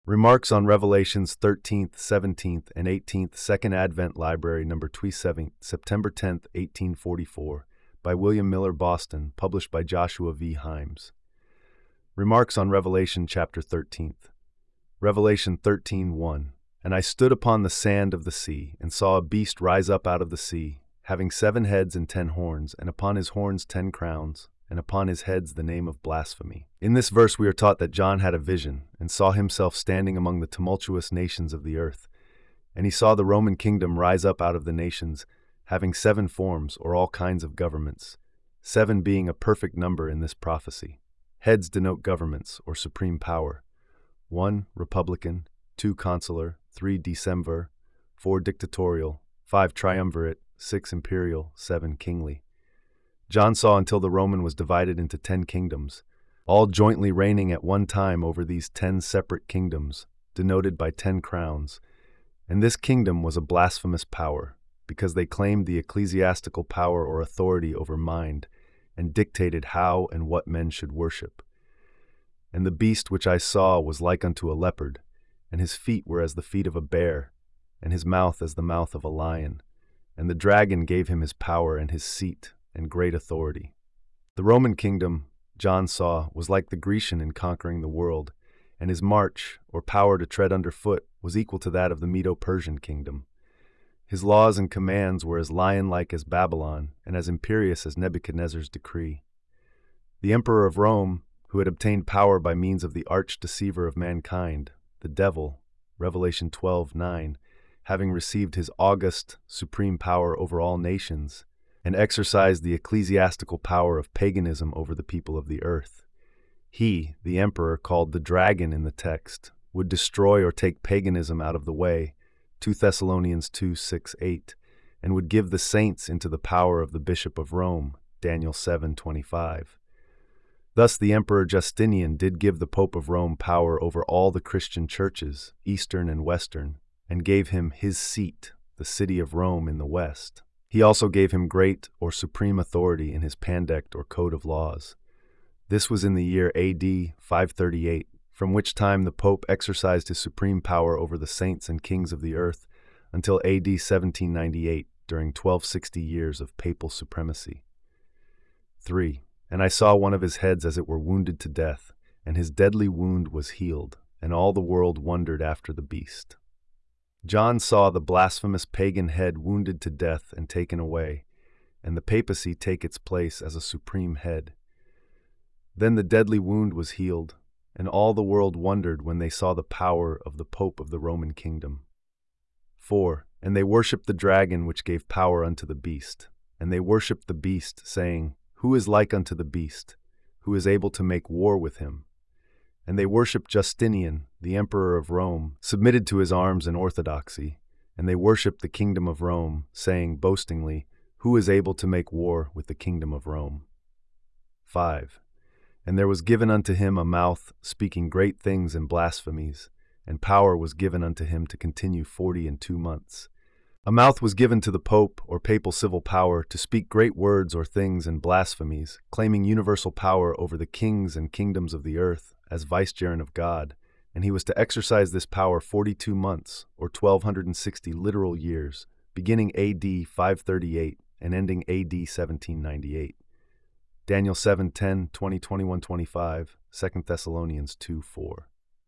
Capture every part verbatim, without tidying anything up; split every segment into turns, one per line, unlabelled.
Remarks on Revelations thirteenth, seventeenth, and eighteenth, Second Advent Library, number twenty-seven, September tenth, eighteen forty-four, by William Miller, Boston, published by Joshua V. Himes. Remarks on Revelation chapter thirteenth. Revelation thirteen one. And I stood upon the sand of the sea, and saw a beast rise up out of the sea, having seven heads and ten horns, and upon his horns ten crowns, and upon his heads the name of blasphemy. In this verse we are taught that John had a vision, and saw himself standing among the tumultuous nations of the earth. And he saw the Roman kingdom rise up out of the nations, having seven forms, or all kinds of governments, seven being a perfect number in this prophecy. Heads denote governments, or supreme power. One, republican, two, consular, three, decemvir, four, dictatorial, five, triumvirate, six, imperial, seven, kingly. John saw until the Roman was divided into ten kingdoms, all jointly reigning at one time over these ten separate kingdoms, denoted by ten crowns. And this kingdom was a blasphemous power, because they claimed the ecclesiastical power or authority over mind, and dictated how and what men should worship. And the beast which I saw was like unto a leopard, and his feet were as the feet of a bear, and his mouth as the mouth of a lion. And the dragon gave him his power and his seat and great authority. The Roman kingdom, John saw, was like the Grecian in conquering the world, and his march, or power to tread underfoot, was equal to that of the Medo-Persian kingdom. His laws and commands were as lion-like as Babylon, and as imperious as Nebuchadnezzar's decree. The emperor of Rome, who had obtained power by means of the arch-deceiver of mankind, the devil, Revelation twelve nine, having received his august, supreme power over all nations, and exercised the ecclesiastical power of paganism over the people of the earth. He, the emperor called the dragon in the text, would destroy or take paganism out of the way, Second Thessalonians two six eight, and would give the saints into the power of the bishop of Rome, Daniel seven twenty-five. Thus the Emperor Justinian did give the Pope of Rome power over all the Christian churches, Eastern and Western, and gave him his seat, the city of Rome in the West. He also gave him great or supreme authority in his Pandect or Code of Laws. This was in the year A D five thirty-eight, from which time the Pope exercised his supreme power over the saints and kings of the earth until A D seventeen ninety-eight, during twelve sixty years of papal supremacy. three. And I saw one of his heads as it were wounded to death, and his deadly wound was healed, and all the world wondered after the beast. John saw the blasphemous pagan head wounded to death and taken away, and the papacy take its place as a supreme head. Then the deadly wound was healed, and all the world wondered when they saw the power of the Pope of the Roman kingdom. four. And they worshipped the dragon which gave power unto the beast, and they worshipped the beast, saying, Who is like unto the beast, who is able to make war with him? And they worshipped Justinian, the emperor of Rome, submitted to his arms and orthodoxy, and they worshipped the kingdom of Rome, saying boastingly, Who is able to make war with the kingdom of Rome? five. And there was given unto him a mouth speaking great things and blasphemies, and power was given unto him to continue forty and two months. A mouth was given to the Pope, or papal civil power, to speak great words or things and blasphemies, claiming universal power over the kings and kingdoms of the earth as vicegerent of God, and he was to exercise this power forty-two months, or twelve sixty literal years, beginning A D five thirty-eight and ending A D seventeen ninety-eight. Daniel seven ten, twenty, twenty-one, twenty-five, Second Thessalonians two four.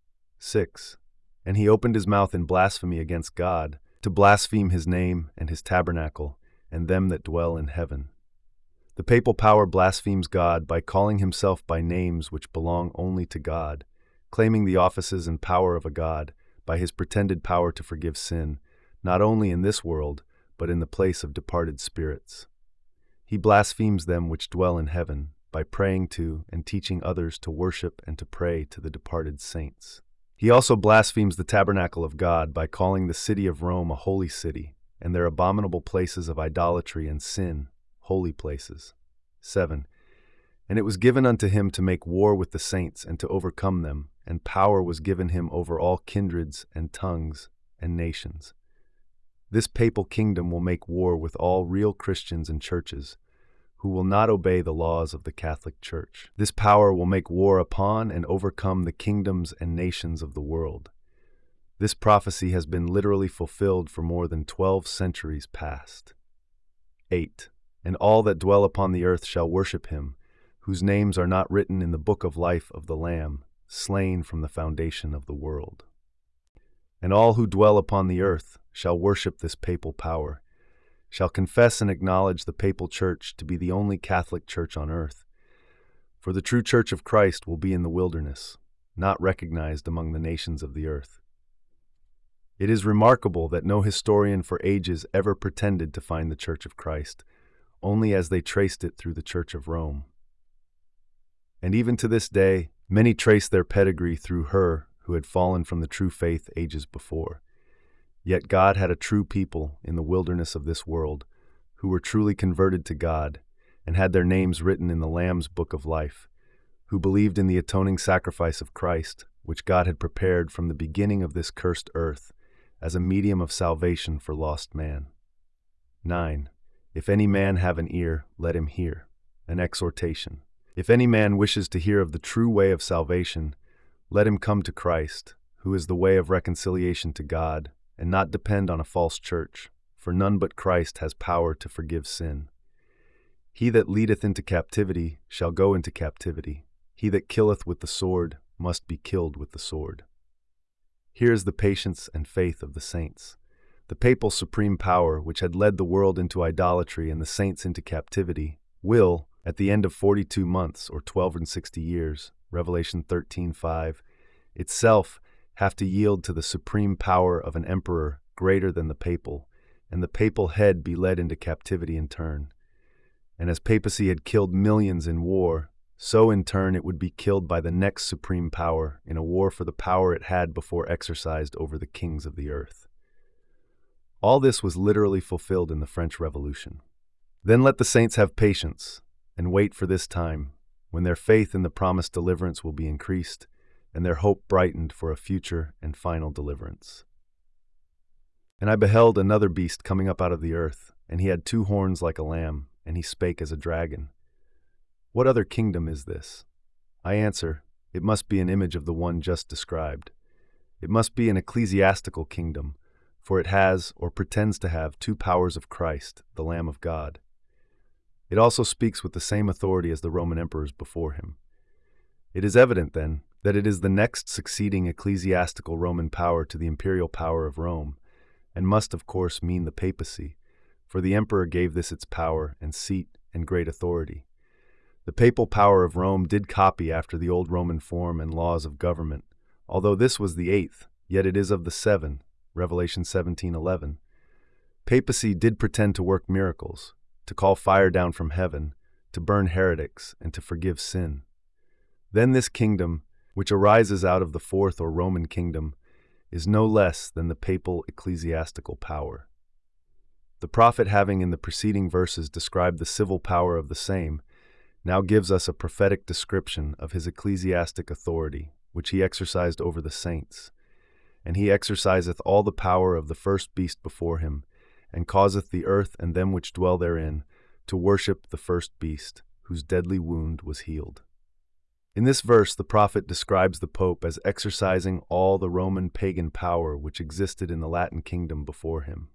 six. And he opened his mouth in blasphemy against God, to blaspheme his name and his tabernacle, and them that dwell in heaven. The papal power blasphemes God by calling himself by names which belong only to God, claiming the offices and power of a God by his pretended power to forgive sin, not only in this world, but in the place of departed spirits. He blasphemes them which dwell in heaven by praying to and teaching others to worship and to pray to the departed saints. He also blasphemes the tabernacle of God by calling the city of Rome a holy city, and their abominable places of idolatry and sin holy places. seven. And it was given unto him to make war with the saints and to overcome them, and power was given him over all kindreds and tongues and nations. This papal kingdom will make war with all real Christians and churches, who will not obey the laws of the Catholic Church. This power will make war upon and overcome the kingdoms and nations of the world, This prophecy has been literally fulfilled for more than twelve centuries past. eight. And all that dwell upon the earth shall worship him, whose names are not written in the book of life of the Lamb, slain from the foundation of the world. And all who dwell upon the earth shall worship this papal power, shall confess and acknowledge the papal church to be the only Catholic church on earth. For the true church of Christ will be in the wilderness, not recognized among the nations of the earth. It is remarkable that no historian for ages ever pretended to find the Church of Christ, only as they traced it through the Church of Rome. And even to this day, many trace their pedigree through her who had fallen from the true faith ages before. Yet God had a true people in the wilderness of this world, who were truly converted to God, and had their names written in the Lamb's book of life, who believed in the atoning sacrifice of Christ, which God had prepared from the beginning of this cursed earth, as a medium of salvation for lost man. nine. If any man have an ear, let him hear. An exhortation. If any man wishes to hear of the true way of salvation, let him come to Christ, who is the way of reconciliation to God, and not depend on a false church, for none but Christ has power to forgive sin. He that leadeth into captivity shall go into captivity. He that killeth with the sword must be killed with the sword. Here is the patience and faith of the saints. The papal supreme power, which had led the world into idolatry and the saints into captivity, will, at the end of forty-two months, or twelve and sixty years, Revelation thirteen five, itself have to yield to the supreme power of an emperor greater than the papal, and the papal head be led into captivity in turn. And as papacy had killed millions in war, so in turn it would be killed by the next supreme power in a war for the power it had before exercised over the kings of the earth. All this was literally fulfilled in the French Revolution. Then let the saints have patience and wait for this time, when their faith in the promised deliverance will be increased, and their hope brightened for a future and final deliverance. And I beheld another beast coming up out of the earth, and he had two horns like a lamb, and he spake as a dragon. What other kingdom is this? I answer, it must be an image of the one just described. It must be an ecclesiastical kingdom, for it has, or pretends to have, two powers of Christ, the Lamb of God. It also speaks with the same authority as the Roman emperors before him. It is evident, then, that it is the next succeeding ecclesiastical Roman power to the imperial power of Rome, and must of course mean the papacy, for the emperor gave this its power and seat and great authority. The papal power of Rome did copy after the old Roman form and laws of government, although this was the eighth, yet it is of the seven, Revelation seventeen eleven. Papacy did pretend to work miracles, to call fire down from heaven, to burn heretics, and to forgive sin. Then this kingdom, which arises out of the fourth or Roman kingdom, is no less than the papal ecclesiastical power. The prophet, having in the preceding verses described the civil power of the same, now gives us a prophetic description of his ecclesiastic authority, which he exercised over the saints. And he exerciseth all the power of the first beast before him, and causeth the earth and them which dwell therein to worship the first beast, whose deadly wound was healed. In this verse, the prophet describes the Pope as exercising all the Roman pagan power which existed in the Latin kingdom before him.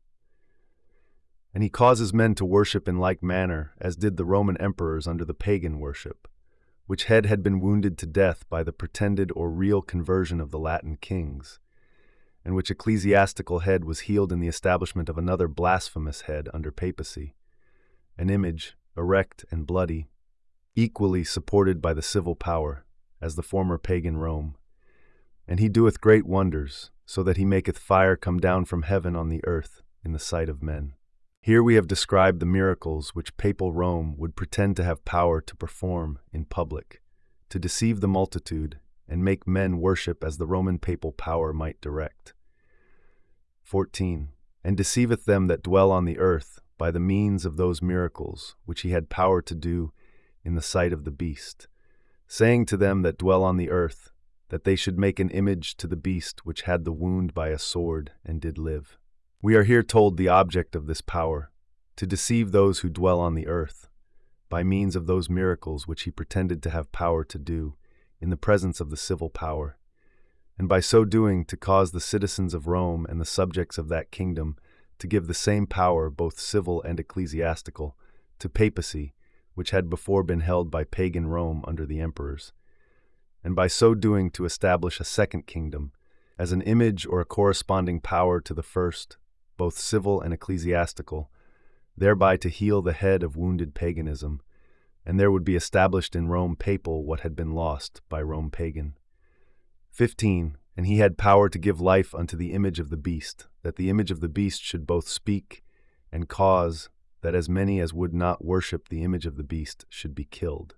And he causes men to worship in like manner as did the Roman emperors under the pagan worship, which head had been wounded to death by the pretended or real conversion of the Latin kings, and which ecclesiastical head was healed in the establishment of another blasphemous head under papacy, an image, erect and bloody, equally supported by the civil power, as the former pagan Rome. And he doeth great wonders, so that he maketh fire come down from heaven on the earth in the sight of men. Here we have described the miracles which papal Rome would pretend to have power to perform in public, to deceive the multitude and make men worship as the Roman papal power might direct. fourteen. And deceiveth them that dwell on the earth by the means of those miracles which he had power to do in the sight of the beast, saying to them that dwell on the earth, that they should make an image to the beast which had the wound by a sword and did live. We are here told the object of this power, to deceive those who dwell on the earth, by means of those miracles which he pretended to have power to do in the presence of the civil power, and by so doing to cause the citizens of Rome and the subjects of that kingdom to give the same power, both civil and ecclesiastical, to papacy, which had before been held by pagan Rome under the emperors, and by so doing to establish a second kingdom, as an image or a corresponding power to the first, both civil and ecclesiastical, thereby to heal the head of wounded paganism, and there would be established in Rome papal what had been lost by Rome pagan. fifteen. And he had power to give life unto the image of the beast, that the image of the beast should both speak and cause that as many as would not worship the image of the beast should be killed.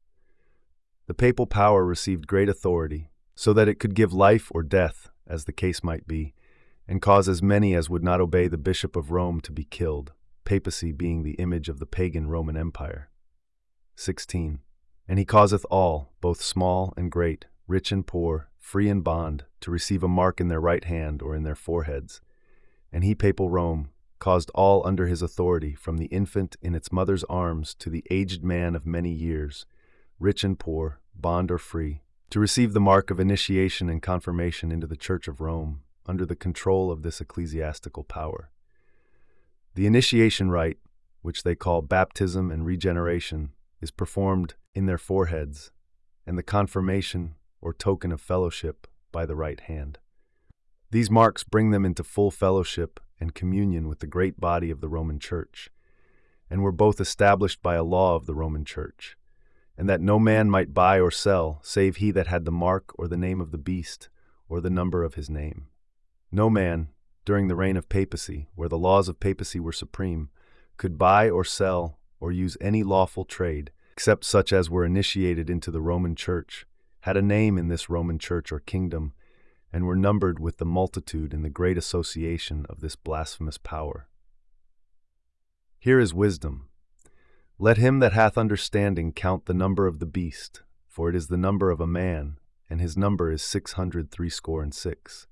The papal power received great authority, so that it could give life or death, as the case might be, and cause as many as would not obey the bishop of Rome to be killed, papacy being the image of the pagan Roman Empire. sixteen. And he causeth all, both small and great, rich and poor, free and bond, to receive a mark in their right hand or in their foreheads. And he, papal Rome, caused all under his authority, from the infant in its mother's arms to the aged man of many years, rich and poor, bond or free, to receive the mark of initiation and confirmation into the Church of Rome, under the control of this ecclesiastical power. The initiation rite, which they call baptism and regeneration, is performed in their foreheads, and the confirmation, or token of fellowship, by the right hand. These marks bring them into full fellowship and communion with the great body of the Roman Church, and were both established by a law of the Roman Church, and that no man might buy or sell, save he that had the mark or the name of the beast, or the number of his name. No man, during the reign of papacy, where the laws of papacy were supreme, could buy or sell or use any lawful trade, except such as were initiated into the Roman Church, had a name in this Roman Church or kingdom, and were numbered with the multitude in the great association of this blasphemous power. Here is wisdom. Let him that hath understanding count the number of the beast, for it is the number of a man, and his number is six hundred threescore and six.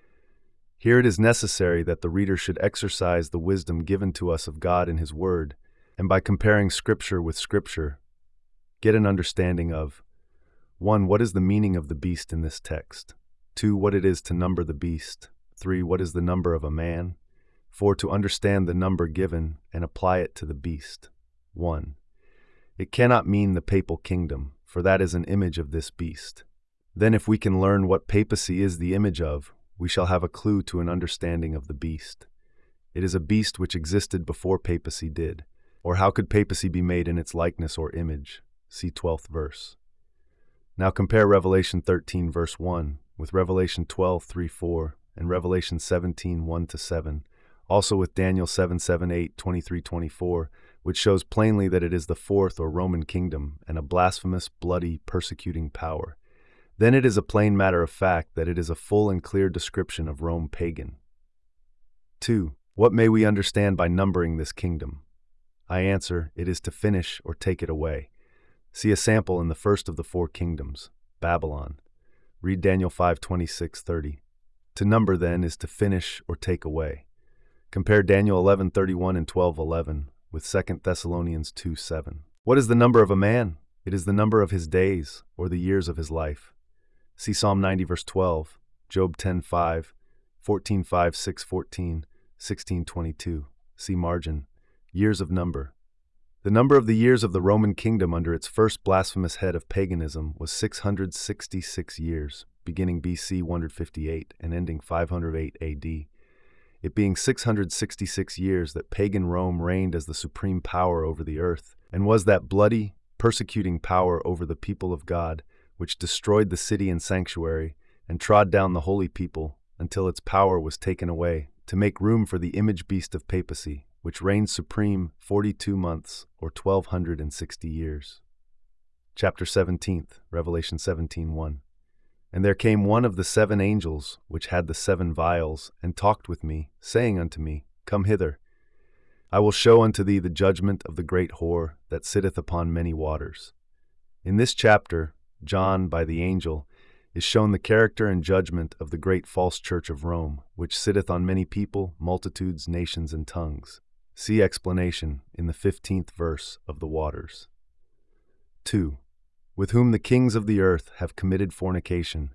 Here it is necessary that the reader should exercise the wisdom given to us of God in his word, and by comparing Scripture with Scripture, get an understanding of one. What is the meaning of the beast in this text? two. What it is to number the beast. three. What is the number of a man? four. To understand the number given and apply it to the beast. one. It cannot mean the papal kingdom, for that is an image of this beast. Then if we can learn what papacy is the image of, we shall have a clue to an understanding of the beast. It is a beast which existed before papacy did, or how could papacy be made in its likeness or image? See twelfth verse. Now compare Revelation thirteen verse one with Revelation twelve three four and Revelation seventeen one to seven, also with Daniel seven seven eight twenty-three twenty-four, which shows plainly that it is the fourth or Roman kingdom and a blasphemous, bloody, persecuting power. Then it is a plain matter of fact that it is a full and clear description of Rome pagan. two. What may we understand by numbering this kingdom? I answer, it is to finish or take it away. See a sample in the first of the four kingdoms, Babylon. Read Daniel five twenty-six thirty. To number, then, is to finish or take away. Compare Daniel eleven thirty-one and twelve eleven with Second Thessalonians two seven. What is the number of a man? It is the number of his days, or the years of his life. See Psalm ninety verse twelve, Job ten five, fourteen five, six fourteen, sixteen twenty-two. See margin. Years of number. The number of the years of the Roman kingdom under its first blasphemous head of paganism was six hundred sixty-six years, beginning B C one hundred fifty-eight and ending five hundred eight A D. It being six hundred sixty-six years that pagan Rome reigned as the supreme power over the earth, and was that bloody, persecuting power over the people of God, which destroyed the city and sanctuary, and trod down the holy people, until its power was taken away, to make room for the image beast of papacy, which reigned supreme forty-two months, or twelve hundred and sixty years. Chapter seventeenth, Revelation seventeen one. And there came one of the seven angels, which had the seven vials, and talked with me, saying unto me, Come hither. I will show unto thee the judgment of the great whore that sitteth upon many waters. In this chapter, John, by the angel, is shown the character and judgment of the great false church of Rome, which sitteth on many people, multitudes, nations, and tongues. See explanation in the fifteenth verse of the Waters. two. With whom the kings of the earth have committed fornication,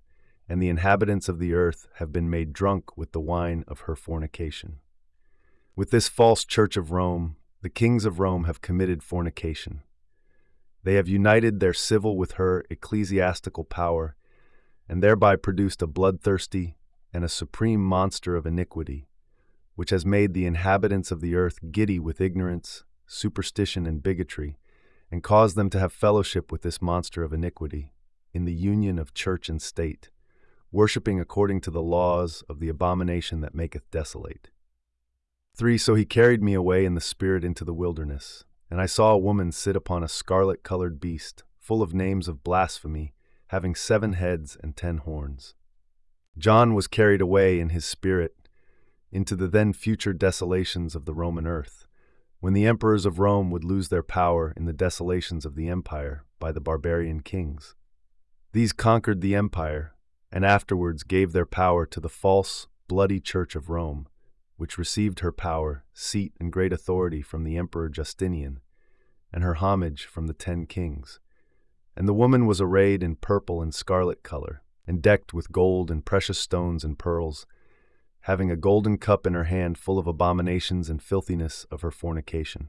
and the inhabitants of the earth have been made drunk with the wine of her fornication. With this false church of Rome, the kings of Rome have committed fornication. They have united their civil with her ecclesiastical power, and thereby produced a bloodthirsty and a supreme monster of iniquity, which has made the inhabitants of the earth giddy with ignorance, superstition, and bigotry, and caused them to have fellowship with this monster of iniquity, in the union of church and state, worshipping according to the laws of the abomination that maketh desolate. three. So he carried me away in the spirit into the wilderness, and I saw a woman sit upon a scarlet-colored beast, full of names of blasphemy, having seven heads and ten horns. John was carried away in his spirit into the then future desolations of the Roman earth, when the emperors of Rome would lose their power in the desolations of the empire by the barbarian kings. These conquered the empire, and afterwards gave their power to the false, bloody Church of Rome, which received her power, seat, and great authority from the Emperor Justinian, and her homage from the ten kings. And the woman was arrayed in purple and scarlet color, and decked with gold and precious stones and pearls, having a golden cup in her hand full of abominations and filthiness of her fornication.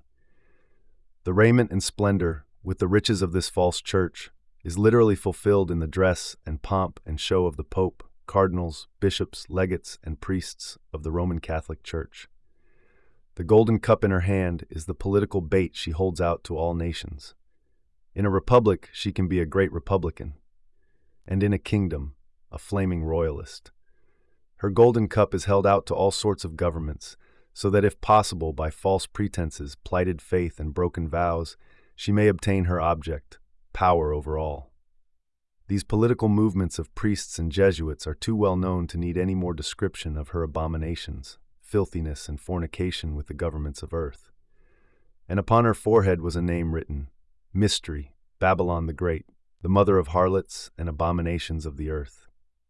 The raiment and splendor, with the riches of this false church, is literally fulfilled in the dress and pomp and show of the Pope, cardinals, bishops, legates, and priests of the Roman Catholic Church. The golden cup in her hand is the political bait she holds out to all nations. In a republic, she can be a great Republican, and in a kingdom, a flaming royalist. Her golden cup is held out to all sorts of governments, so that if possible, by false pretenses, plighted faith, and broken vows, she may obtain her object, power over all. These political movements of priests and Jesuits are too well known to need any more description of her abominations, filthiness, and fornication with the governments of earth. And upon her forehead was a name written, Mystery, Babylon the Great, the mother of harlots and abominations of the earth.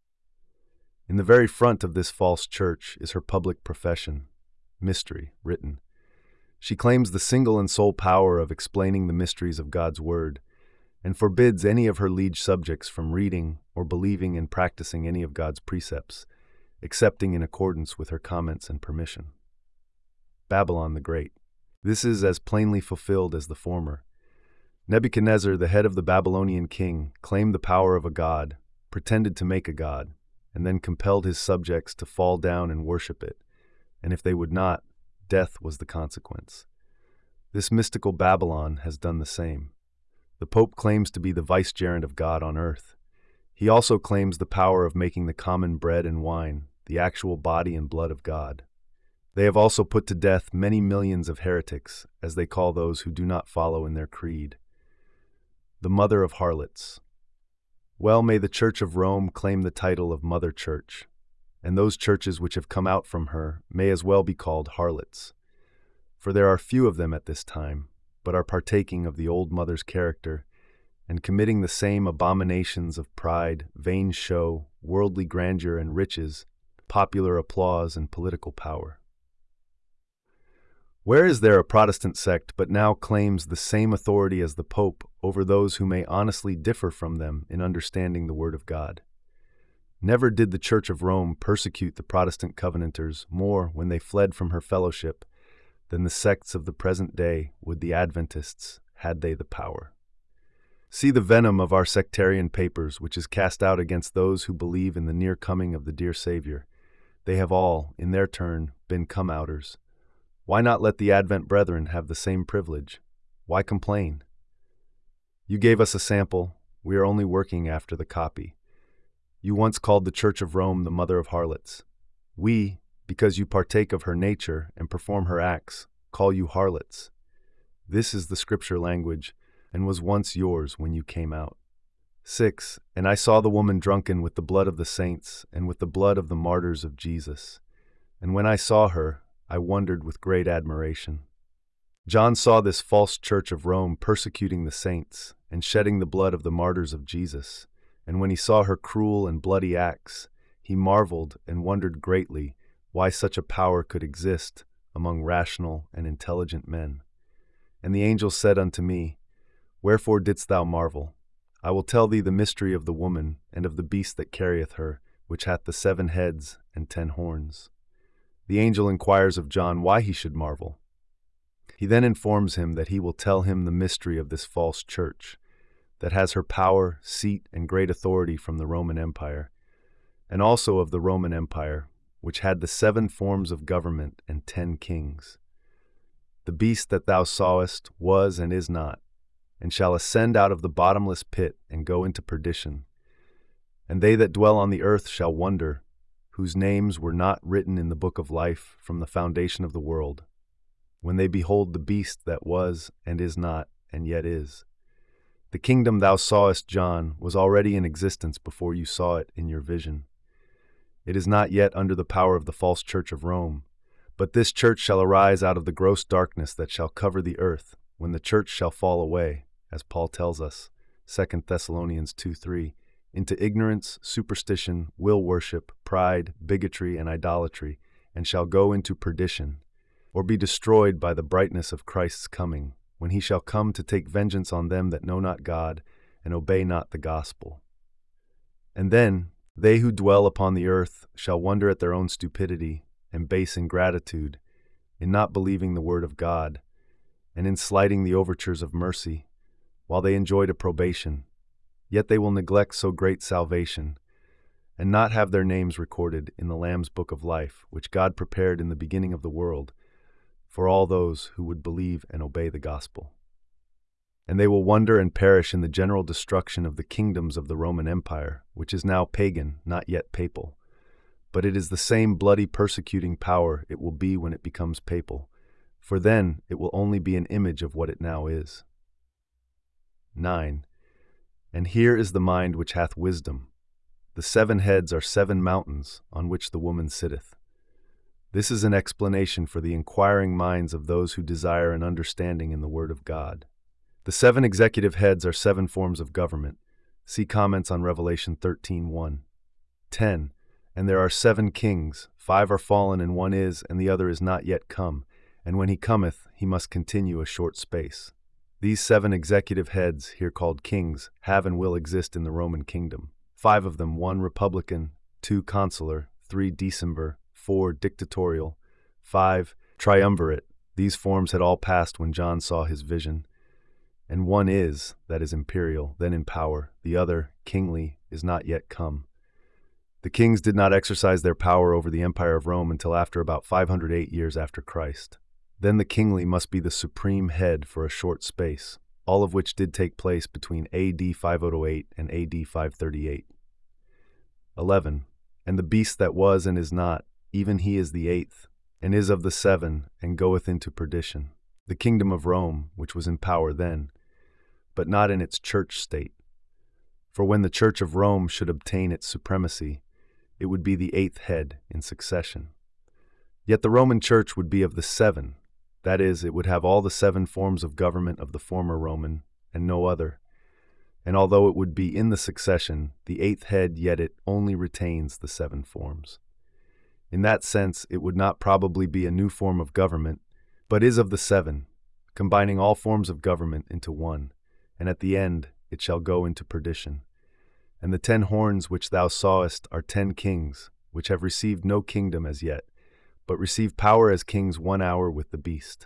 In the very front of this false church is her public profession, Mystery, written. She claims the single and sole power of explaining the mysteries of God's Word, and forbids any of her liege subjects from reading or believing and practicing any of God's precepts, excepting in accordance with her comments and permission. Babylon the Great. This is as plainly fulfilled as the former. Nebuchadnezzar, the head of the Babylonian king, claimed the power of a god, pretended to make a god, and then compelled his subjects to fall down and worship it, and if they would not, death was the consequence. This mystical Babylon has done the same. The Pope claims to be the vicegerent of God on earth. He also claims the power of making the common bread and wine, the actual body and blood of God. They have also put to death many millions of heretics, as they call those who do not follow in their creed. The Mother of Harlots. Well may the Church of Rome claim the title of Mother Church, and those churches which have come out from her may as well be called harlots. For there are few of them at this time, but are partaking of the old mother's character, and committing the same abominations of pride, vain show, worldly grandeur and riches, popular applause and political power. Where is there a Protestant sect but now claims the same authority as the Pope over those who may honestly differ from them in understanding the Word of God? Never did the Church of Rome persecute the Protestant Covenanters more when they fled from her fellowship than the sects of the present day would the Adventists, had they the power. See the venom of our sectarian papers, which is cast out against those who believe in the near coming of the dear Savior. They have all, in their turn, been come-outers. Why not let the Advent brethren have the same privilege? Why complain? You gave us a sample. We are only working after the copy. You once called the Church of Rome the mother of harlots. We, because you partake of her nature and perform her acts, call you harlots. This is the scripture language, and was once yours when you came out. six. And I saw the woman drunken with the blood of the saints and with the blood of the martyrs of Jesus. And when I saw her, I wondered with great admiration. John saw this false Church of Rome persecuting the saints and shedding the blood of the martyrs of Jesus, and when he saw her cruel and bloody acts, he marveled and wondered greatly why such a power could exist among rational and intelligent men. And the angel said unto me, Wherefore didst thou marvel? I will tell thee the mystery of the woman, and of the beast that carrieth her, which hath the seven heads and ten horns. The angel inquires of John why he should marvel. He then informs him that he will tell him the mystery of this false church, that has her power, seat, and great authority from the Roman Empire, and also of the Roman Empire, which had the seven forms of government and ten kings. The beast that thou sawest was and is not, and shall ascend out of the bottomless pit and go into perdition. And they that dwell on the earth shall wonder, whose names were not written in the book of life from the foundation of the world, when they behold the beast that was and is not and yet is. The kingdom thou sawest, John, was already in existence before you saw it in your vision. It is not yet under the power of the false church of Rome, but this church shall arise out of the gross darkness that shall cover the earth, when the church shall fall away, as Paul tells us, Second Thessalonians two three, into ignorance, superstition, will worship, pride, bigotry, and idolatry, and shall go into perdition, or be destroyed by the brightness of Christ's coming, when he shall come to take vengeance on them that know not God, and obey not the gospel. And then they who dwell upon the earth shall wonder at their own stupidity and base ingratitude, in not believing the word of God, and in slighting the overtures of mercy, while they enjoyed a probation. Yet they will neglect so great salvation, and not have their names recorded in the Lamb's book of life, which God prepared in the beginning of the world, for all those who would believe and obey the gospel. And they will wonder and perish in the general destruction of the kingdoms of the Roman Empire, which is now pagan, not yet papal. But it is the same bloody persecuting power it will be when it becomes papal, for then it will only be an image of what it now is. nine. And here is the mind which hath wisdom. The seven heads are seven mountains on which the woman sitteth. This is an explanation for the inquiring minds of those who desire an understanding in the word of God. The seven executive heads are seven forms of government. See comments on Revelation thirteen one. ten. And there are seven kings, five are fallen and one is, and the other is not yet come, and when he cometh, he must continue a short space. These seven executive heads, here called kings, have and will exist in the Roman kingdom. Five of them, one republican, two consular, three decemvir, four dictatorial, five triumvirate. These forms had all passed when John saw his vision. And one is, that is imperial, then in power. The other, kingly, is not yet come. The kings did not exercise their power over the empire of Rome until after about five hundred eight years after Christ. Then the kingly must be the supreme head for a short space, all of which did take place between A D five oh eight and A D five thirty-eight. eleven. And the beast that was and is not, even he is the eighth, and is of the seven, and goeth into perdition. The kingdom of Rome, which was in power then, but not in its church state. For when the church of Rome should obtain its supremacy, it would be the eighth head in succession. Yet the Roman church would be of the seven. That is, it would have all the seven forms of government of the former Roman, and no other. And although it would be in the succession, the eighth head, yet it only retains the seven forms. In that sense, it would not probably be a new form of government, but is of the seven, combining all forms of government into one, and at the end it shall go into perdition. And the ten horns which thou sawest are ten kings, which have received no kingdom as yet, but receive power as kings one hour with the beast.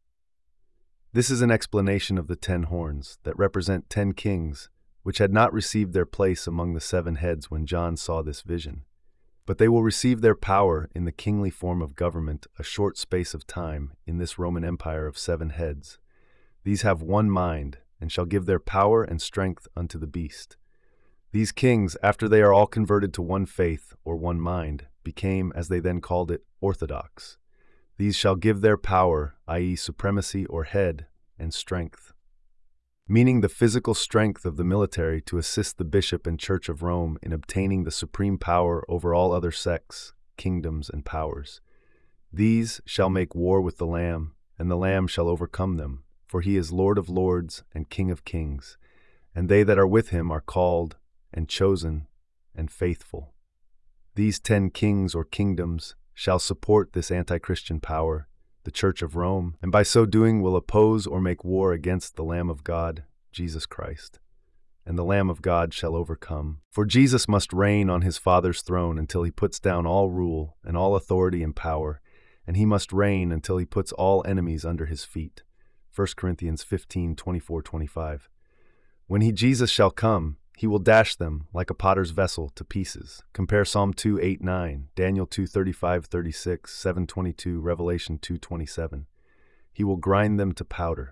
This is an explanation of the ten horns, that represent ten kings, which had not received their place among the seven heads when John saw this vision. But they will receive their power in the kingly form of government a short space of time in this Roman Empire of seven heads. These have one mind, and shall give their power and strength unto the beast. These kings, after they are all converted to one faith, or one mind, became, as they then called it, orthodox. These shall give their power, that is supremacy or head, and strength, meaning the physical strength of the military to assist the bishop and church of Rome in obtaining the supreme power over all other sects, kingdoms, and powers. These shall make war with the Lamb, and the Lamb shall overcome them, for he is Lord of lords and King of kings, and they that are with him are called, and chosen, and faithful. These ten kings or kingdoms shall support this anti-Christian power, the Church of Rome, and by so doing will oppose or make war against the Lamb of God, Jesus Christ. and the Lamb of God shall overcome. For Jesus must reign on his Father's throne until he puts down all rule and all authority and power, and he must reign until he puts all enemies under his feet. First Corinthians fifteen, twenty-four, twenty-five. When he, Jesus, shall come, he will dash them, like a potter's vessel, to pieces. Compare Psalm two, eight, nine, Daniel two, thirty-five, thirty-six, seven, twenty-two, Revelation two, twenty-seven. He will grind them to powder.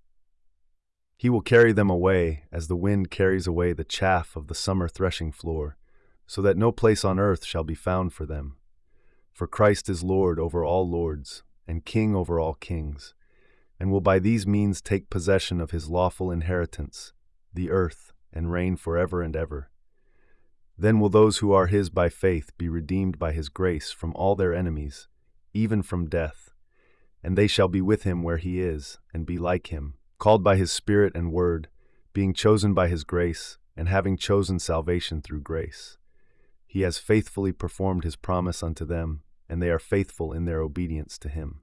He will carry them away as the wind carries away the chaff of the summer threshing floor, so that no place on earth shall be found for them. For Christ is Lord over all lords, and King over all kings, and will by these means take possession of his lawful inheritance, the earth, and reign forever and ever. Then will those who are his by faith be redeemed by his grace from all their enemies, even from death, and they shall be with him where he is, and be like him, called by his Spirit and word, being chosen by his grace, and having chosen salvation through grace. He has faithfully performed his promise unto them, and they are faithful in their obedience to him.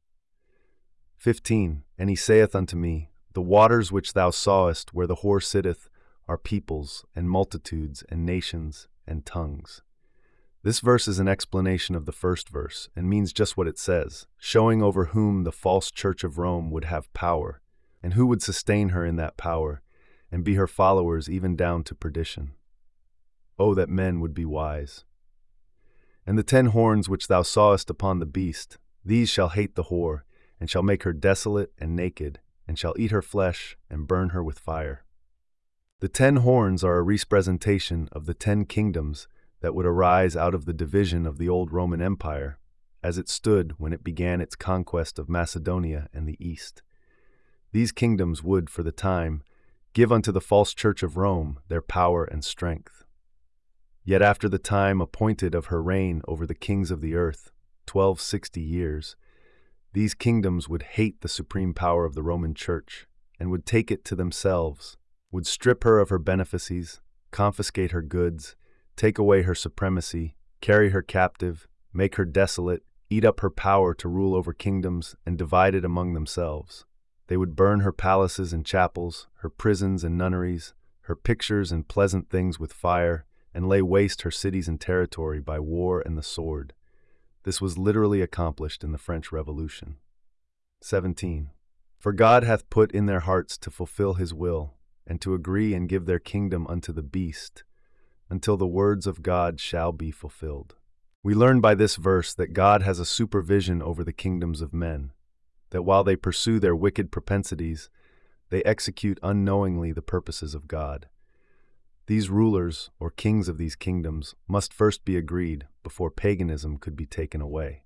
fifteen. And he saith unto me, The waters which thou sawest where the whore sitteth are peoples, and multitudes, and nations, and tongues. This verse is an explanation of the first verse, and means just what it says, showing over whom the false church of Rome would have power, and who would sustain her in that power, and be her followers even down to perdition. Oh, that men would be wise. And the ten horns which thou sawest upon the beast, these shall hate the whore, and shall make her desolate and naked, and shall eat her flesh, and burn her with fire. The ten horns are a representation of the ten kingdoms that would arise out of the division of the old Roman Empire, as it stood when it began its conquest of Macedonia and the East. These kingdoms would, for the time, give unto the false church of Rome their power and strength. Yet after the time appointed of her reign over the kings of the earth, twelve sixty years, these kingdoms would hate the supreme power of the Roman Church, and would take it to themselves, would strip her of her benefices, confiscate her goods, take away her supremacy, carry her captive, make her desolate, eat up her power to rule over kingdoms, and divide it among themselves. They would burn her palaces and chapels, her prisons and nunneries, her pictures and pleasant things with fire, and lay waste her cities and territory by war and the sword. This was literally accomplished in the French Revolution. seventeen. For God hath put in their hearts to fulfill his will, and to agree and give their kingdom unto the beast, until the words of God shall be fulfilled. We learn by this verse that God has a supervision over the kingdoms of men, that while they pursue their wicked propensities, they execute unknowingly the purposes of God. These rulers, or kings of these kingdoms, must first be agreed before paganism could be taken away.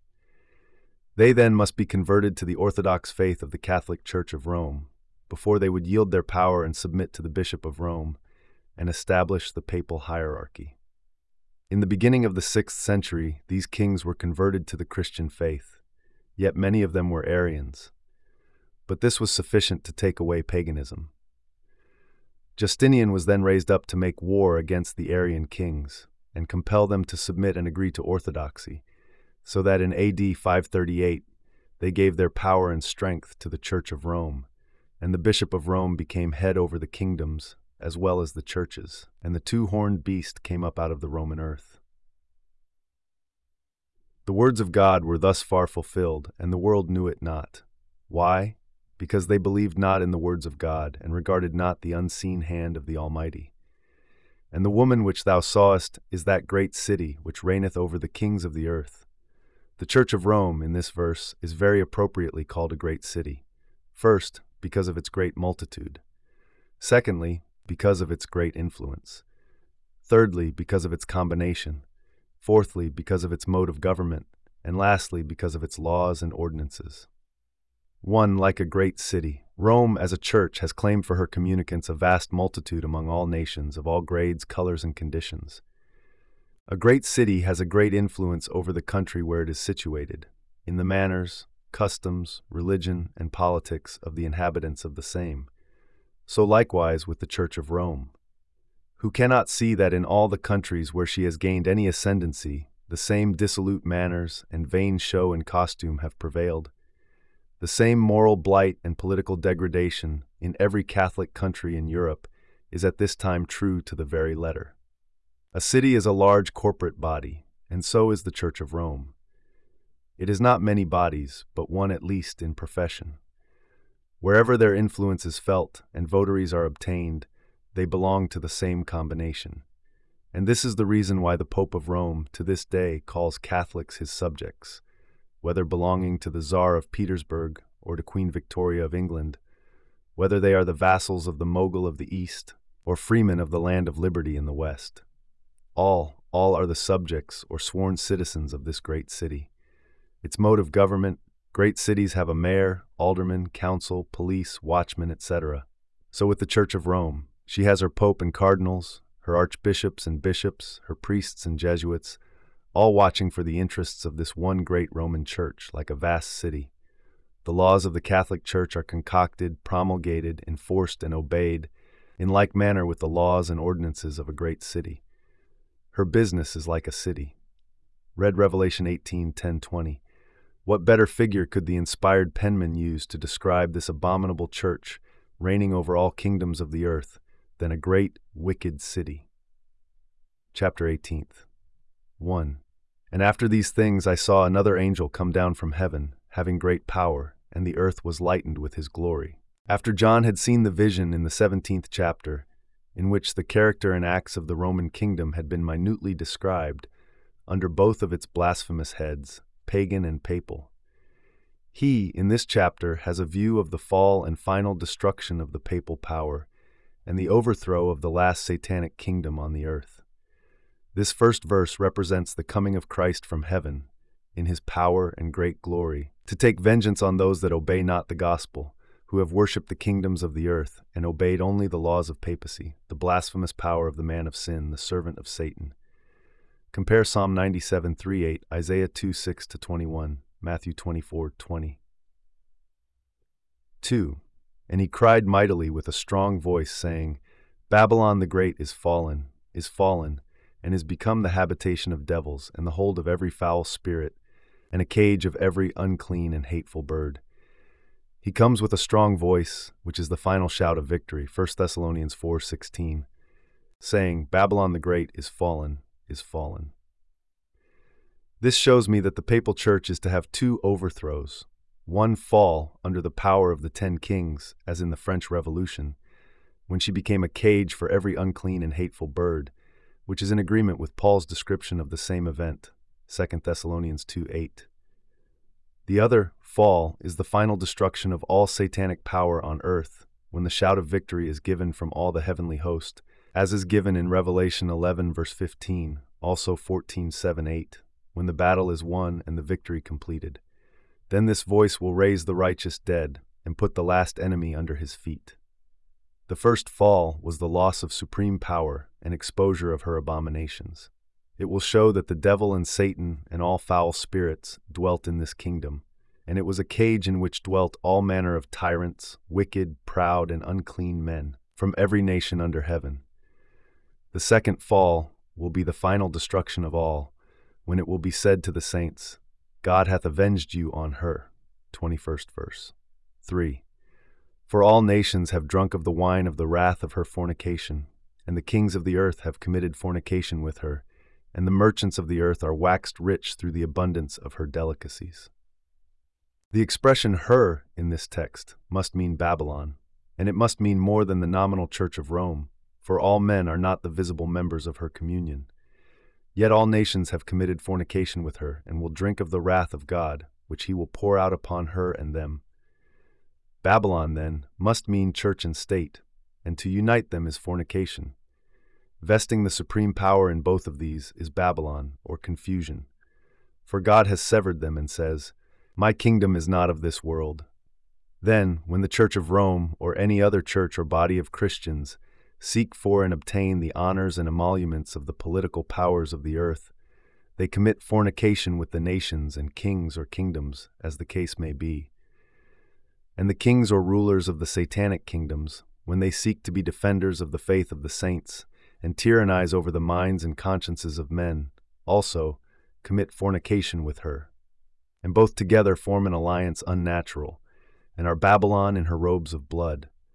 They then must be converted to the Orthodox faith of the Catholic Church of Rome, before they would yield their power and submit to the Bishop of Rome, and establish the papal hierarchy. In the beginning of the sixth century, these kings were converted to the Christian faith, yet many of them were Arians. But this was sufficient to take away paganism. Justinian was then raised up to make war against the Arian kings, and compel them to submit and agree to orthodoxy, so that in A D five thirty-eight they gave their power and strength to the Church of Rome, and the Bishop of Rome became head over the kingdoms, as well as the churches, and the two-horned beast came up out of the Roman earth. The words of God were thus far fulfilled, and the world knew it not. Why? Because they believed not in the words of God, and regarded not the unseen hand of the Almighty. And the woman which thou sawest is that great city which reigneth over the kings of the earth. The Church of Rome, in this verse, is very appropriately called a great city. First, because of its great multitude. Secondly, because of its great influence. Thirdly, because of its combination. Fourthly, because of its mode of government. And lastly, because of its laws and ordinances. One, like a great city, Rome as a church has claimed for her communicants a vast multitude among all nations of all grades, colors, and conditions. A great city has a great influence over the country where it is situated, in the manners, customs, religion, and politics of the inhabitants of the same. So likewise with the Church of Rome, who cannot see that in all the countries where she has gained any ascendancy, the same dissolute manners and vain show and costume have prevailed. The same moral blight and political degradation in every Catholic country in Europe is at this time true to the very letter. A city is a large corporate body, and so is the Church of Rome. It is not many bodies, but one at least in profession. Wherever their influence is felt and votaries are obtained, they belong to the same combination. And this is the reason why the Pope of Rome to this day calls Catholics his subjects, whether belonging to the Tsar of Petersburg or to Queen Victoria of England, whether they are the vassals of the Mogul of the East or freemen of the land of liberty in the West. All, all are the subjects or sworn citizens of this great city. Its mode of government, great cities have a mayor, alderman, council, police, watchmen, et cetera. So with the Church of Rome, she has her pope and cardinals, her archbishops and bishops, her priests and Jesuits, all watching for the interests of this one great Roman Church like a vast city. The laws of the Catholic Church are concocted, promulgated, enforced, and obeyed in like manner with the laws and ordinances of a great city. Her business is like a city. Read Revelation eighteen, ten, twenty. What better figure could the inspired penman use to describe this abominable church, reigning over all kingdoms of the earth, than a great, wicked city? Chapter eighteen. one. And after these things I saw another angel come down from heaven, having great power, and the earth was lightened with his glory. After John had seen the vision in the seventeenth chapter, in which the character and acts of the Roman kingdom had been minutely described, under both of its blasphemous heads, pagan and papal, he, in this chapter, has a view of the fall and final destruction of the papal power and the overthrow of the last satanic kingdom on the earth. This first verse represents the coming of Christ from heaven, in his power and great glory, to take vengeance on those that obey not the gospel, who have worshipped the kingdoms of the earth and obeyed only the laws of papacy, the blasphemous power of the man of sin, the servant of Satan. Compare Psalm ninety-seven, three, eight, Isaiah two, six to twenty-one, Matthew twenty-four, twenty. two. And he cried mightily with a strong voice, saying, Babylon the great is fallen, is fallen, and is become the habitation of devils, and the hold of every foul spirit, and a cage of every unclean and hateful bird. He comes with a strong voice, which is the final shout of victory, First Thessalonians four, sixteen, saying, Babylon the great is fallen, is fallen. This shows me that the papal church is to have two overthrows, one fall under the power of the ten kings, as in the French Revolution, when she became a cage for every unclean and hateful bird, which is in agreement with Paul's description of the same event, Second Thessalonians two, eight. The other, fall, is the final destruction of all satanic power on earth, when the shout of victory is given from all the heavenly host, as is given in Revelation eleven, verse fifteen, also fourteen, seven, eight, when the battle is won and the victory completed. Then this voice will raise the righteous dead and put the last enemy under his feet. The first fall was the loss of supreme power and exposure of her abominations. It will show that the devil and Satan and all foul spirits dwelt in this kingdom, and it was a cage in which dwelt all manner of tyrants, wicked, proud, and unclean men, from every nation under heaven. The second fall will be the final destruction of all, when it will be said to the saints, God hath avenged you on her. twenty-first verse. three. For all nations have drunk of the wine of the wrath of her fornication, and the kings of the earth have committed fornication with her, and the merchants of the earth are waxed rich through the abundance of her delicacies. The expression her in this text must mean Babylon, and it must mean more than the nominal Church of Rome, for all men are not the visible members of her communion. Yet all nations have committed fornication with her, and will drink of the wrath of God, which he will pour out upon her and them. Babylon, then, must mean church and state, and to unite them is fornication. Vesting the supreme power in both of these is Babylon, or confusion. For God has severed them and says, My kingdom is not of this world. Then, when the Church of Rome, or any other church or body of Christians, seek for and obtain the honors and emoluments of the political powers of the earth, they commit fornication with the nations and kings or kingdoms, as the case may be. And the kings or rulers of the satanic kingdoms, when they seek to be defenders of the faith of the saints, and tyrannize over the minds and consciences of men, also commit fornication with her, and both together form an alliance unnatural, and are Babylon in her robes of blood,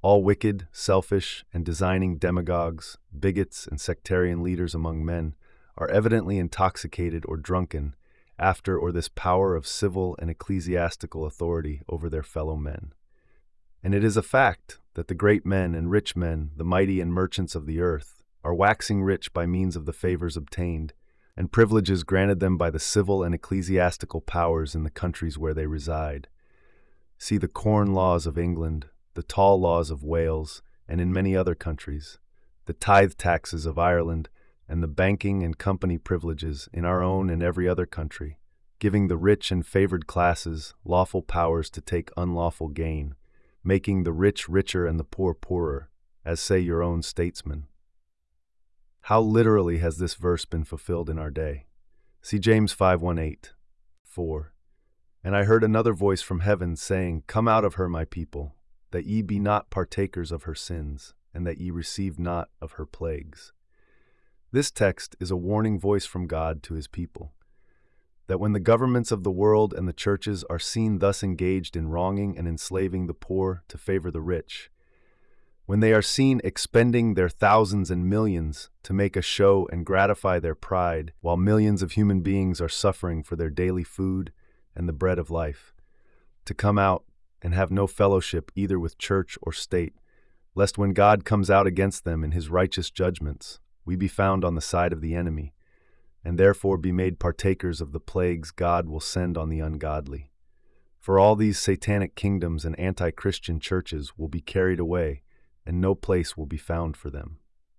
All wicked, selfish, and designing demagogues, bigots, and sectarian leaders among men are evidently intoxicated or drunken after or this power of civil and ecclesiastical authority over their fellow men. And it is a fact that the great men and rich men, the mighty and merchants of the earth, are waxing rich by means of the favors obtained and privileges granted them by the civil and ecclesiastical powers in the countries where they reside. See the corn laws of England, the toll laws of Wales, and in many other countries, the tithe taxes of Ireland, and the banking and company privileges in our own and every other country, giving the rich and favored classes lawful powers to take unlawful gain, making the rich richer and the poor poorer, as say your own statesmen. How literally has this verse been fulfilled in our day? See James five one eight. four. And I heard another voice from heaven saying, Come out of her, my people, that ye be not partakers of her sins, and that ye receive not of her plagues. This text is a warning voice from God to his people, that when the governments of the world and the churches are seen thus engaged in wronging and enslaving the poor to favor the rich, when they are seen expending their thousands and millions to make a show and gratify their pride, while millions of human beings are suffering for their daily food and the bread of life, to come out and have no fellowship either with church or state, lest when God comes out against them in his righteous judgments, we be found on the side of the enemy, and therefore be made partakers of the plagues God will send on the ungodly. For all these satanic kingdoms and anti-Christian churches will be carried away, and no place will be found for them.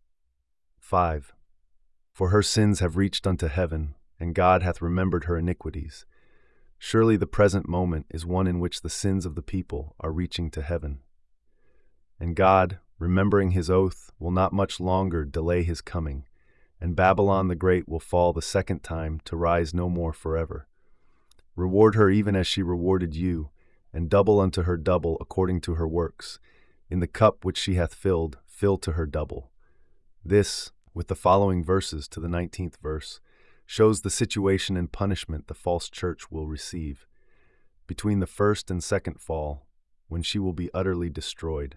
five. For her sins have reached unto heaven, and God hath remembered her iniquities. Surely the present moment is one in which the sins of the people are reaching to heaven. And God, remembering his oath, will not much longer delay his coming, and Babylon the Great will fall the second time to rise no more forever. Reward her even as she rewarded you, and double unto her double according to her works. In the cup which she hath filled, fill to her double. This, with the following verses to the nineteenth verse, shows the situation and punishment the false church will receive between the first and second fall, when she will be utterly destroyed.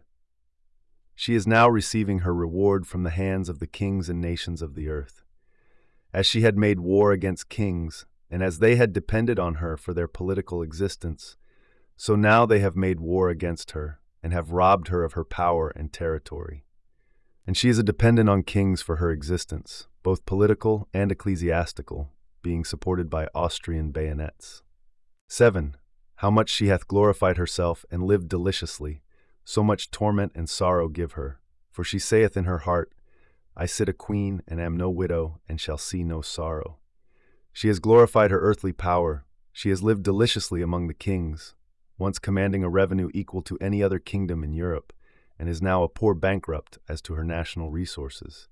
She is now receiving her reward from the hands of the kings and nations of the earth. As she had made war against kings, and as they had depended on her for their political existence, so now they have made war against her, and have robbed her of her power and territory. And she is a dependent on kings for her existence, both political and ecclesiastical, being supported by Austrian bayonets. seven. How much she hath glorified herself and lived deliciously, so much torment and sorrow give her. For she saith in her heart, I sit a queen, and am no widow, and shall see no sorrow. She has glorified her earthly power. She has lived deliciously among the kings, once commanding a revenue equal to any other kingdom in Europe, and is now a poor bankrupt as to her national resources.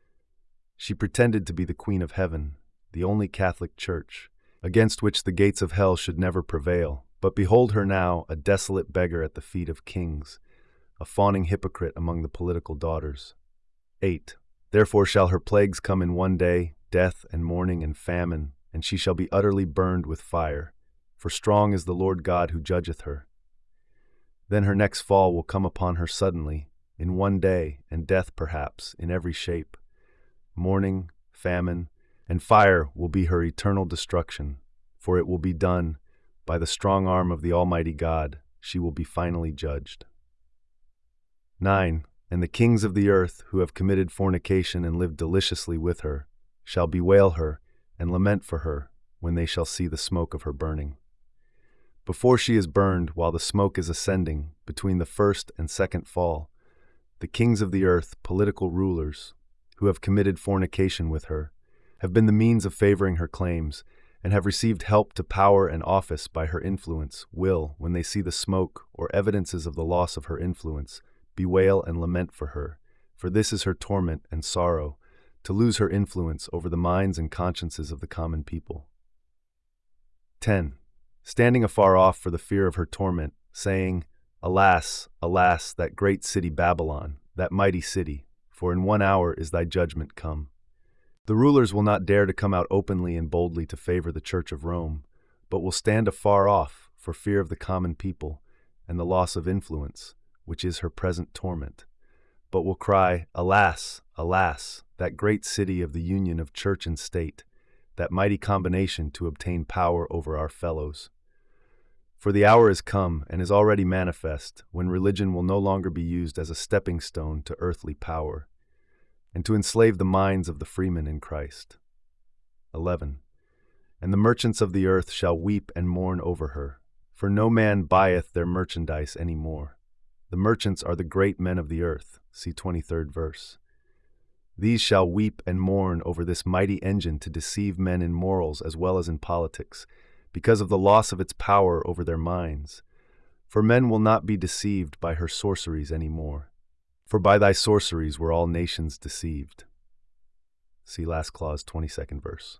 She pretended to be the Queen of Heaven, the only Catholic Church, against which the gates of hell should never prevail. But behold her now, a desolate beggar at the feet of kings, a fawning hypocrite among the political daughters. eight. Therefore shall her plagues come in one day, death and mourning and famine, and she shall be utterly burned with fire. For strong is the Lord God who judgeth her. Then her next fall will come upon her suddenly, in one day, and death perhaps, in every shape. Mourning, famine, and fire will be her eternal destruction, for it will be done. By the strong arm of the Almighty God, she will be finally judged. nine. And the kings of the earth, who have committed fornication and lived deliciously with her, shall bewail her and lament for her when they shall see the smoke of her burning. Before she is burned, while the smoke is ascending, between the first and second fall, the kings of the earth, political rulers, who have committed fornication with her, have been the means of favoring her claims, and have received help to power and office by her influence, will, when they see the smoke or evidences of the loss of her influence, bewail and lament for her, for this is her torment and sorrow, to lose her influence over the minds and consciences of the common people. ten. Standing afar off for the fear of her torment, saying, Alas, alas, that great city Babylon, that mighty city, for in one hour is thy judgment come. The rulers will not dare to come out openly and boldly to favor the Church of Rome, but will stand afar off for fear of the common people and the loss of influence, which is her present torment, but will cry, Alas, alas, that great city of the union of church and state, that mighty combination to obtain power over our fellows. For the hour is come, and is already manifest, when religion will no longer be used as a stepping stone to earthly power, and to enslave the minds of the freemen in Christ. eleven. And the merchants of the earth shall weep and mourn over her, for no man buyeth their merchandise any more. The merchants are the great men of the earth. See twenty-third verse. These shall weep and mourn over this mighty engine to deceive men in morals as well as in politics, because of the loss of its power over their minds. For men will not be deceived by her sorceries any more. For by thy sorceries were all nations deceived. See last clause, twenty-second verse.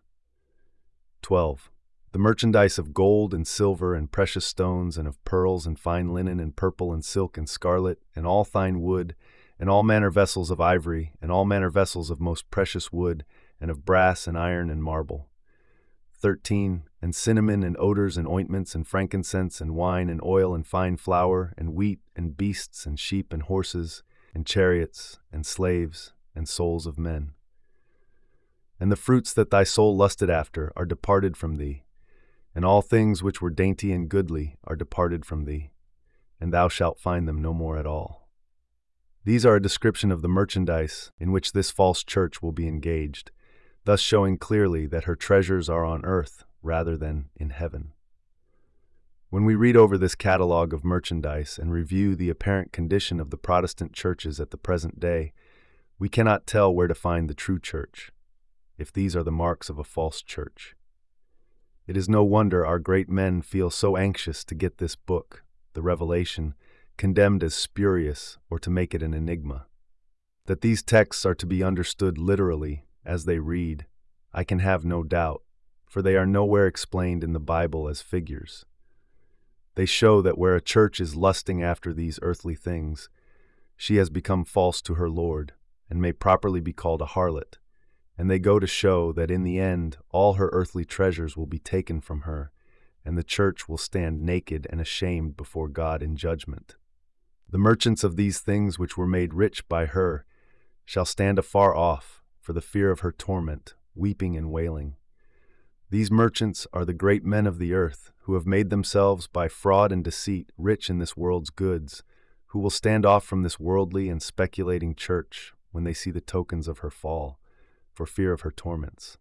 twelve. The merchandise of gold and silver and precious stones and of pearls and fine linen and purple and silk and scarlet and all fine wood and all manner vessels of ivory and all manner vessels of most precious wood and of brass and iron and marble. thirteen. And cinnamon and odors and ointments and frankincense and wine and oil and fine flour and wheat and beasts and sheep and horses and chariots and slaves and souls of men. And the fruits that thy soul lusted after are departed from thee, and all things which were dainty and goodly are departed from thee, and thou shalt find them no more at all. These are a description of the merchandise in which this false church will be engaged, thus showing clearly that her treasures are on earth rather than in heaven. When we read over this catalogue of merchandise and review the apparent condition of the Protestant churches at the present day, we cannot tell where to find the true church, if these are the marks of a false church. It is no wonder our great men feel so anxious to get this book, the Revelation, condemned as spurious or to make it an enigma. That these texts are to be understood literally as they read, I can have no doubt, for they are nowhere explained in the Bible as figures. They show that where a church is lusting after these earthly things, she has become false to her Lord, and may properly be called a harlot, and they go to show that in the end all her earthly treasures will be taken from her, and the church will stand naked and ashamed before God in judgment. The merchants of these things which were made rich by her shall stand afar off for the fear of her torment, weeping and wailing. These merchants are the great men of the earth, who have made themselves by fraud and deceit rich in this world's goods, who will stand off from this worldly and speculating church when they see the tokens of her fall, for fear of her torments.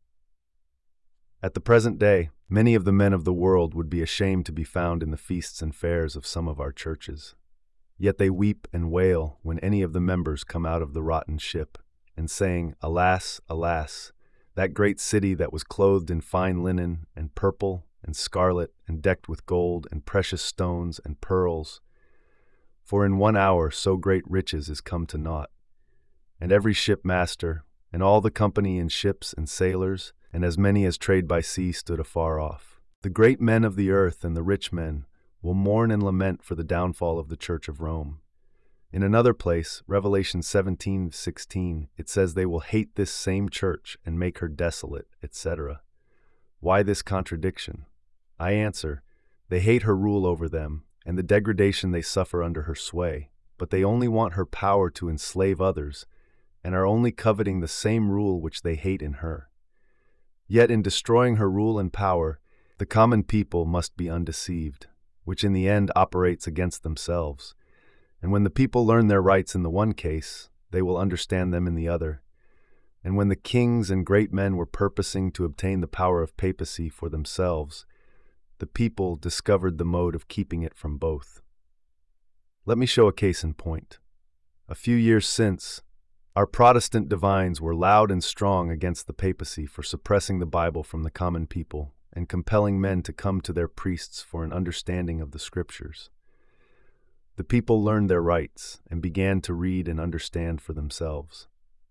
At the present day, many of the men of the world would be ashamed to be found in the feasts and fairs of some of our churches. Yet they weep and wail when any of the members come out of the rotten ship, and saying, Alas, alas, that great city that was clothed in fine linen and purple and scarlet and decked with gold and precious stones and pearls. For in one hour so great riches is come to naught. And every shipmaster, and all the company in ships and sailors, and as many as trade by sea stood afar off. The great men of the earth and the rich men will mourn and lament for the downfall of the Church of Rome. In another place, Revelation seventeen sixteen, it says they will hate this same church and make her desolate, et cetera. Why this contradiction? I answer, they hate her rule over them and the degradation they suffer under her sway, but they only want her power to enslave others and are only coveting the same rule which they hate in her. Yet in destroying her rule and power, the common people must be undeceived, which in the end operates against themselves. And when the people learn their rights in the one case, they will understand them in the other. And when the kings and great men were purposing to obtain the power of papacy for themselves, the people discovered the mode of keeping it from both. Let me show a case in point. A few years since, our Protestant divines were loud and strong against the papacy for suppressing the Bible from the common people and compelling men to come to their priests for an understanding of the Scriptures. The people learned their rights and began to read and understand for themselves.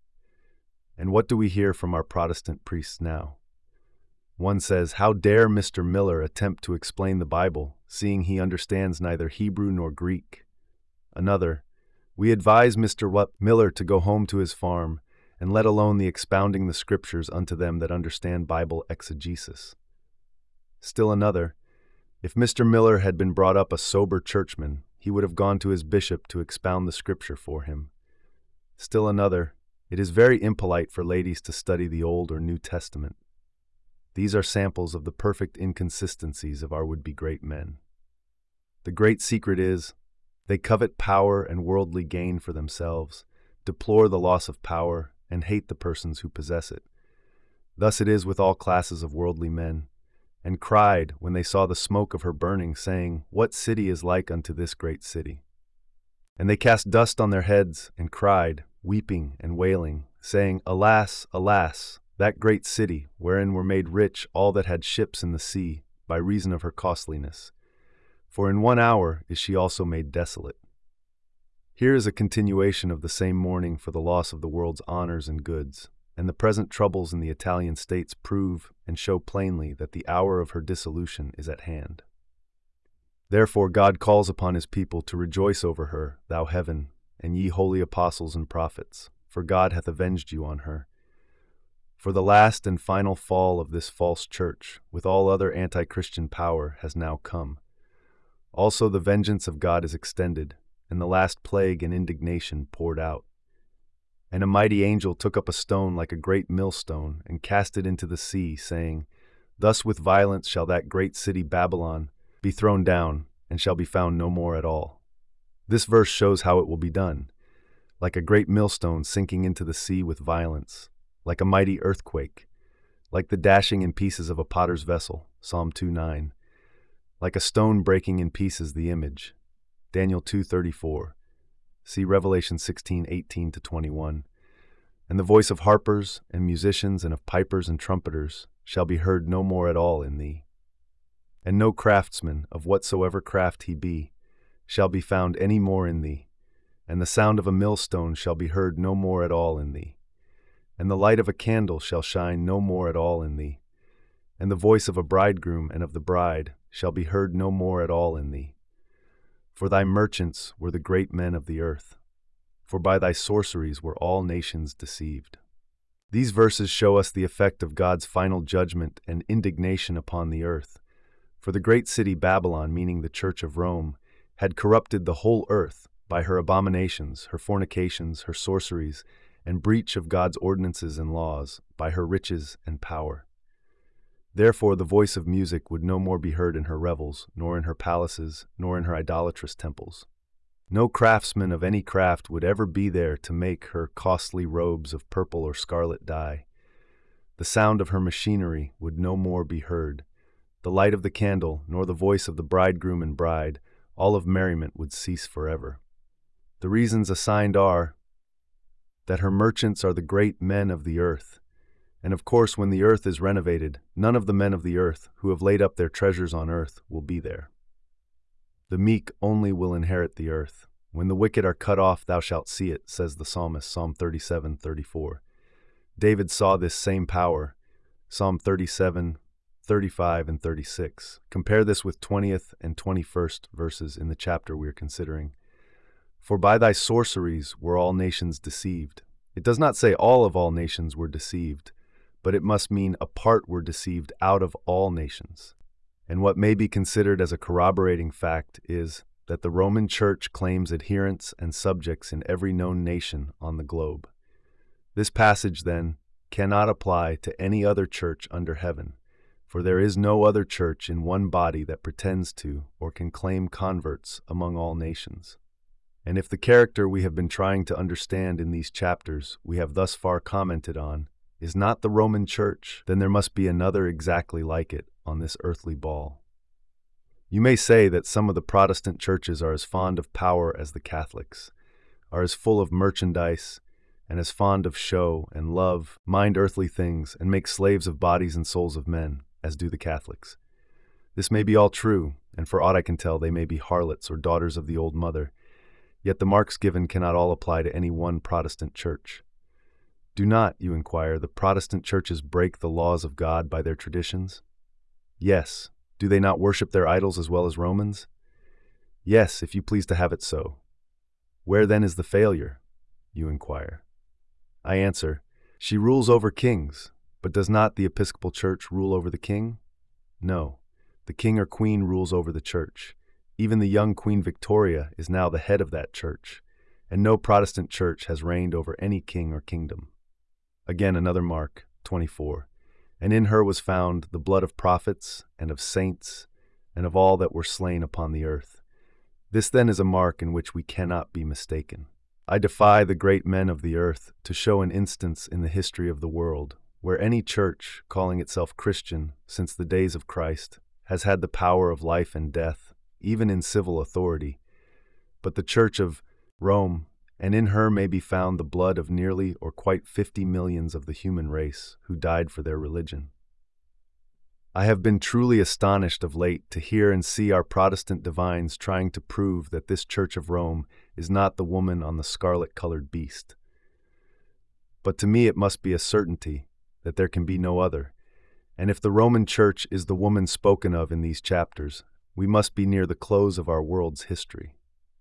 And what do we hear from our Protestant priests now? One says, how dare Mister Miller attempt to explain the Bible, seeing he understands neither Hebrew nor Greek? Another, we advise Mister What Miller to go home to his farm, and let alone the expounding the Scriptures unto them that understand Bible exegesis. Still another, if Mister Miller had been brought up a sober churchman, he would have gone to his bishop to expound the scripture for him. Still another, it is very impolite for ladies to study the Old or New Testament. These are samples of the perfect inconsistencies of our would-be great men. The great secret is, they covet power and worldly gain for themselves, deplore the loss of power, and hate the persons who possess it. Thus it is with all classes of worldly men, and cried when they saw the smoke of her burning, saying, What city is like unto this great city? And they cast dust on their heads, and cried, weeping and wailing, saying, Alas, alas, that great city, wherein were made rich all that had ships in the sea, by reason of her costliness. For in one hour is she also made desolate. Here is a continuation of the same mourning for the loss of the world's honors and goods, and the present troubles in the Italian states prove and show plainly that the hour of her dissolution is at hand. Therefore God calls upon his people to rejoice over her, thou heaven, and ye holy apostles and prophets, for God hath avenged you on her. For the last and final fall of this false church, with all other anti-Christian power, has now come. Also the vengeance of God is extended, and the last plague and indignation poured out. And a mighty angel took up a stone like a great millstone, and cast it into the sea, saying, Thus with violence shall that great city Babylon be thrown down, and shall be found no more at all. This verse shows how it will be done, like a great millstone sinking into the sea with violence, like a mighty earthquake, like the dashing in pieces of a potter's vessel, Psalm two nine, like a stone breaking in pieces the image, Daniel two thirty-four. See Revelation sixteen eighteen to twenty-one. And the voice of harpers and musicians and of pipers and trumpeters shall be heard no more at all in thee. And no craftsman, of whatsoever craft he be, shall be found any more in thee. And the sound of a millstone shall be heard no more at all in thee. And the light of a candle shall shine no more at all in thee. And the voice of a bridegroom and of the bride shall be heard no more at all in thee. For thy merchants were the great men of the earth, for by thy sorceries were all nations deceived. These verses show us the effect of God's final judgment and indignation upon the earth. For the great city Babylon, meaning the Church of Rome, had corrupted the whole earth by her abominations, her fornications, her sorceries, and breach of God's ordinances and laws, by her riches and power. Therefore the voice of music would no more be heard in her revels, nor in her palaces, nor in her idolatrous temples. No craftsman of any craft would ever be there to make her costly robes of purple or scarlet dye. The sound of her machinery would no more be heard. The light of the candle, nor the voice of the bridegroom and bride, all of merriment would cease forever. The reasons assigned are that her merchants are the great men of the earth. And of course, when the earth is renovated, none of the men of the earth who have laid up their treasures on earth will be there. The meek only will inherit the earth. When the wicked are cut off, thou shalt see it, says the psalmist, Psalm thirty-seven thirty-four. David saw this same power, Psalm thirty-seven, thirty-five, and thirty-six. Compare this with twentieth and twenty-first verses in the chapter we are considering. For by thy sorceries were all nations deceived. It does not say all of all nations were deceived, but it must mean a part were deceived out of all nations. And what may be considered as a corroborating fact is that the Roman Church claims adherents and subjects in every known nation on the globe. This passage, then, cannot apply to any other church under heaven, for there is no other church in one body that pretends to or can claim converts among all nations. And if the character we have been trying to understand in these chapters we have thus far commented on is not the Roman Church, then there must be another exactly like it on this earthly ball. You may say that some of the Protestant churches are as fond of power as the Catholics, are as full of merchandise, and as fond of show and love, mind earthly things, and make slaves of bodies and souls of men, as do the Catholics. This may be all true, and for aught I can tell they may be harlots or daughters of the old mother, yet the marks given cannot all apply to any one Protestant church. Do not, you inquire, the Protestant churches break the laws of God by their traditions? Yes. Do they not worship their idols as well as Romans? Yes, if you please to have it so. Where then is the failure? You inquire. I answer, she rules over kings, but does not the Episcopal Church rule over the king? No, the king or queen rules over the church, Even the young Queen Victoria is now the head of that church, and no Protestant church has reigned over any king or kingdom. Again, another mark, twenty-four. And in her was found the blood of prophets and of saints and of all that were slain upon the earth. This then is a mark in which we cannot be mistaken. I defy the great men of the earth to show an instance in the history of the world where any church, calling itself Christian since the days of Christ, has had the power of life and death, even in civil authority, but the Church of Rome, and in her may be found the blood of nearly or quite fifty millions of the human race who died for their religion. I have been truly astonished of late to hear and see our Protestant divines trying to prove that this Church of Rome is not the woman on the scarlet-colored beast. But to me it must be a certainty that there can be no other, and if the Roman Church is the woman spoken of in these chapters, we must be near the close of our world's history.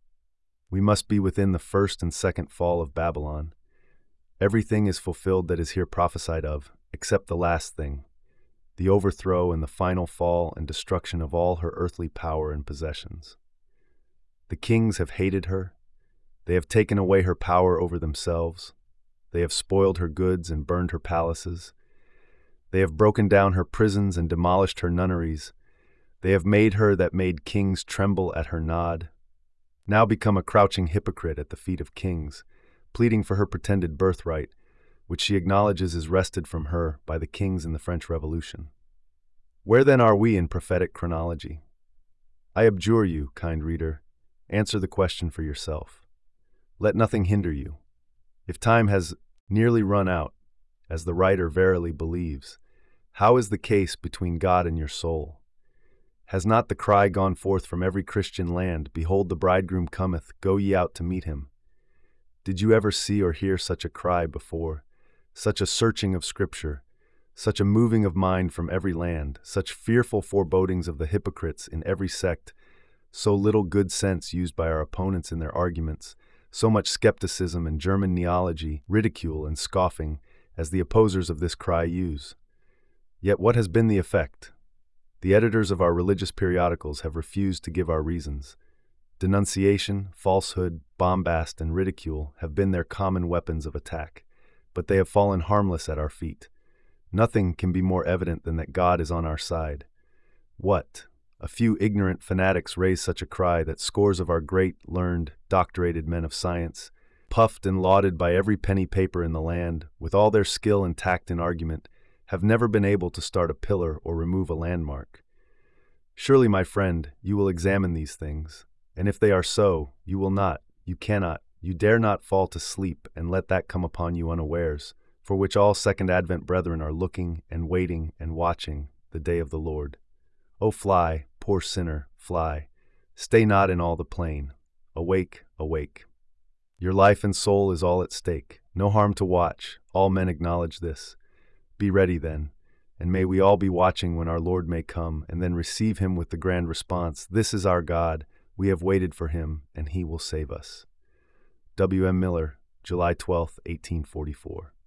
We must be within the first and second fall of Babylon. Everything is fulfilled that is here prophesied of, except the last thing, the overthrow and the final fall and destruction of all her earthly power and possessions. The kings have hated her. They have taken away her power over themselves. They have spoiled her goods and burned her palaces. They have broken down her prisons and demolished her nunneries. They have made her that made kings tremble at her nod, now become a crouching hypocrite at the feet of kings, pleading for her pretended birthright, which she acknowledges is wrested from her by the kings in the French Revolution. Where then are we in prophetic chronology? I abjure you, kind reader, answer the question for yourself. Let nothing hinder you. If time has nearly run out, as the writer verily believes, how is the case between God and your soul? Has not the cry gone forth from every Christian land, Behold, the bridegroom cometh, go ye out to meet him? Did you ever see or hear such a cry before, such a searching of Scripture, such a moving of mind from every land, such fearful forebodings of the hypocrites in every sect, so little good sense used by our opponents in their arguments, so much skepticism and German neology, ridicule and scoffing, as the opposers of this cry use? Yet what has been the effect? The editors of our religious periodicals have refused to give our reasons. Denunciation, falsehood, bombast, and ridicule have been their common weapons of attack, but they have fallen harmless at our feet. Nothing can be more evident than that God is on our side. What? A few ignorant fanatics raise such a cry that scores of our great, learned, doctorated men of science, puffed and lauded by every penny paper in the land, with all their skill and tact in argument, have never been able to start a pillar or remove a landmark. Surely, my friend, you will examine these things, and if they are so, you will not, you cannot, you dare not fall to sleep and let that come upon you unawares, for which all Second Advent brethren are looking and waiting and watching the day of the Lord. O fly, poor sinner, fly. Stay not in all the plain. Awake, awake. Your life and soul is all at stake. No harm to watch. All men acknowledge this. Be ready then, and may we all be watching when our Lord may come, and then receive him with the grand response, This is our God, we have waited for him, and he will save us. W M Miller, July twelfth, eighteen forty-four.